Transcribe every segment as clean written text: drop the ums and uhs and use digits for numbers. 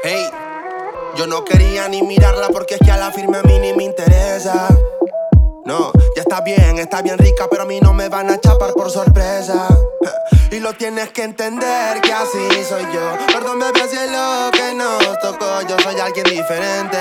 Hey, yo no quería ni mirarla porque es que a la firme a mí ni me interesa. No, ya está bien rica, pero a mí no me van a chapar por sorpresa. Y lo tienes que entender que así soy yo. Perdón, bebé, si es lo que nos tocó. Yo soy alguien diferente,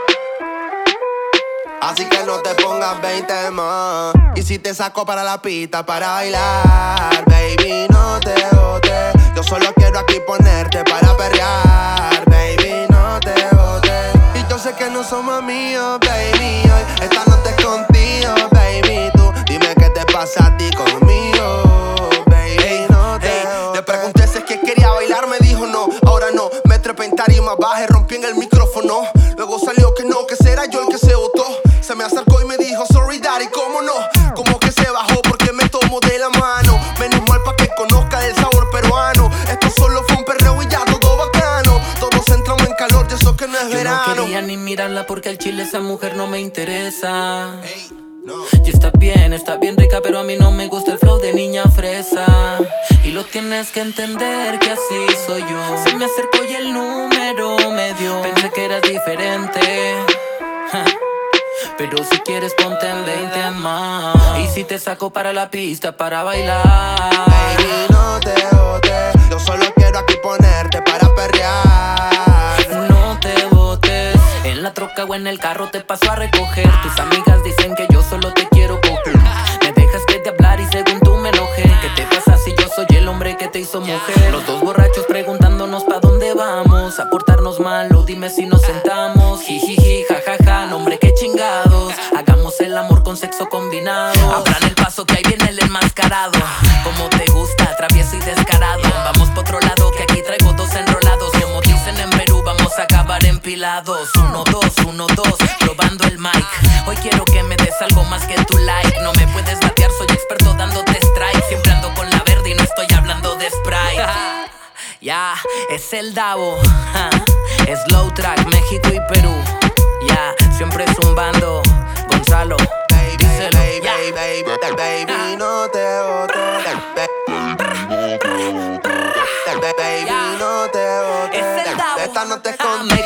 así que no te pongas 20 más. Y si te saco para la pista para bailar, baby, no te botes. Yo solo quiero aquí ponerte para perrear, baby, no te botes. Y yo sé que no somos amigos, baby, hoy esta noche es contigo, baby. Tú dime qué te pasa a ti conmigo, baby, no te botes. Le pregunté si es que quería bailar, me dijo no, ahora no. Me trepé en tarima, bajé, rompí en el micrófono. Luego salió que no, que será yo el que se botó. Se me acercó y me dijo, sorry daddy, ¿cómo no? Como que se bajó porque me tomó de la mano. Menos mal pa' que conozca el sabor peruano. Esto solo fue un perreo y ya todo bacano. Todos entramos en calor y eso que no es verano. Yo no quería ni mirarla porque al chile esa mujer no me interesa. Hey, no. Y está bien rica, pero a mí no me gusta el flow de niña fresa. Y lo tienes que entender que así soy yo. Se me acercó y el número me dio. Pensé que eras diferente, pero si quieres ponte en 20 más. Y si te saco para la pista para bailar, baby, no te botes. Yo solo quiero aquí ponerte para perrear. no te botes. En la troca o en el carro te paso a recoger. Tus amigas dicen que yo solo te quiero coger. Me dejas que te hablar y según tú me enojé. ¿Qué te pasa si yo soy el hombre que te hizo mujer? Los dos borrachos preguntándonos pa' dónde vamos. A portarnos mal o dime si nos sentamos. Jijiji, jajaja, no hombre, qué chingados. Hagamos el amor con sexo combinado. Abran el paso que ahí viene el enmascarado. Como te gusta, travieso y descarado. Vamos pa' otro lado que aquí traigo dos enrolados. Como dicen en Perú, vamos a acabar empilados. 1, 2, 1, 2, probando el mic. Hoy quiero que me des algo más que tu like. No me puedes batear, soy experto dándote strike. Siempre ando con la verde y no estoy hablando de Sprite. Ya, es el Davo, Slow Track, México y Perú. Ya, siempre zumbando, Gonzalo, díselo. Baby, no te botes. Baby, no te botes. Es el Davo. Esta noche es contigo.